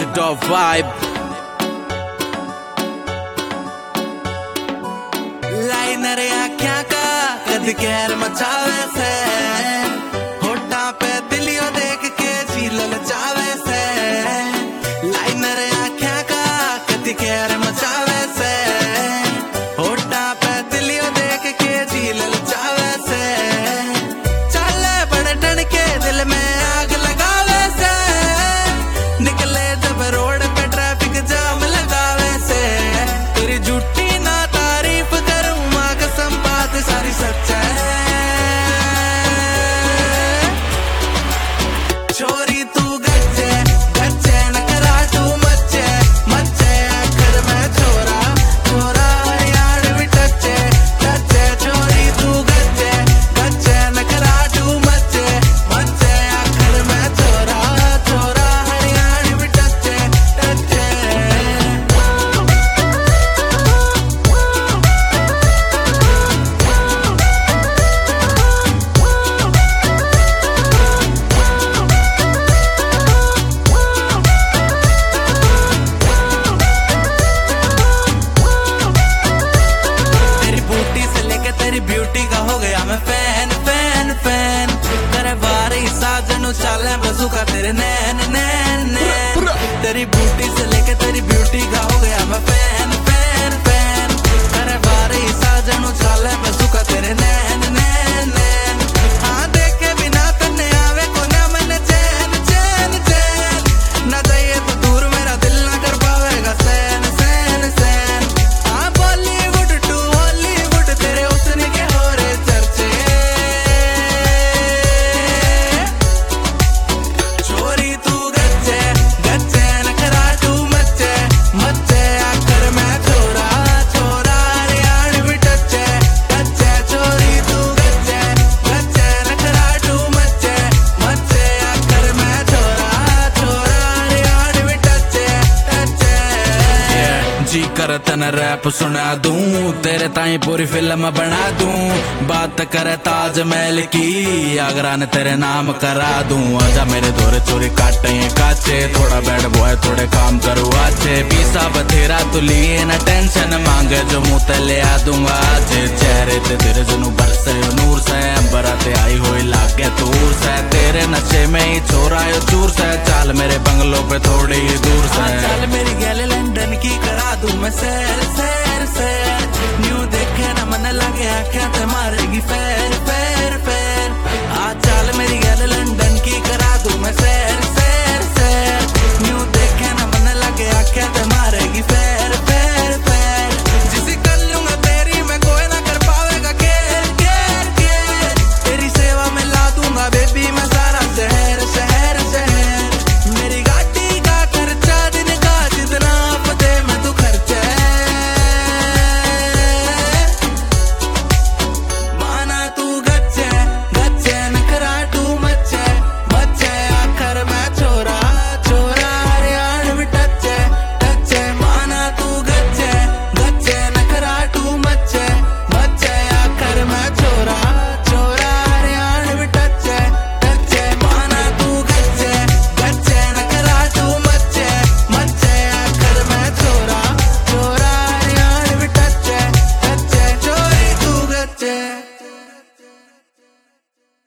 Dog vibe. Liner आख्या का कद कैर मचावे से होठा पे दिलियो देख के झील लचावे से लाइनर आख्या का कद कैर मचावे से होठा पे दिलियो देख के झील लचावे से चले बड़े टन के दिल में आग लगावे से निकले जब रोड पे ट्रैफिक जाम लगावे से तेरी झूठी ना तारीफ करूं मां कसम बात सारी सच है छोरी तू गच्चे गच्चे न करा तू मच्चे मच्चे आखिर में छोरा छोरा यार भी टच्चे टच्चे छोरी तू गच्चे गच्चे न करा तू मच्चे मच्चे आखिर में छोरा छोरा यार भी टच्चे टच्चे तेरी ब्यूटी का हो गया मैं फैन फैन फैन तेरे बारे ही साजन चाले बसू का तेरे नैन नैन नैन तेरी ब्यूटी से लेके तेरी ब्यूटी का हो गया मैं फैन फैन फैन तेरे बारे ही साजन चाले बसू का तेरे नैन नैन नैन हाँ देखे बिना तन्ने आवे को ना मैंने चैन चैन चैन ना जाइए तो दूर मेरा दिल ना कर पावेगा सैन सैन सैन हाँ बॉलीवुड टू हॉलीवुड तेरे उतने के हो रहे चर्चे छोरी तू गच्चे गच्चे न करा तू मच्चे मच्चे आकर मैं छोरा छोरा यार भी टच्चे टच्चे छोरी तू गच्चे गच्चे न करा तू मच्चे मच्चे आकर मैं छोरा छोरा यार भी टच्चे टच्चे जी कर तन रैप सुना दूं तेरे ताई पूरी फिल्म बना दूं बात करे ताजमहल की आगरा ने तेरे नाम करा दूं आजा मेरे दौरे चोरी काटे काचे थोड़ा बैड बॉय थोड़े काम करूँ अच्छे पीसा बथेरा तू लिए न टेंशन मांगे जो मुँह ते ले आ दूंगा आज चेहरे ते तेरे जनू बरसे नूर से अंबरा ते आई हुई लागे दूर से तेरे नशे में ही छोरा यो चूर से चाल मेरे बंगलों पे थोड़ी ही दूर से चल मेरी गैल लंदन की करा दूं मैं सैर सैर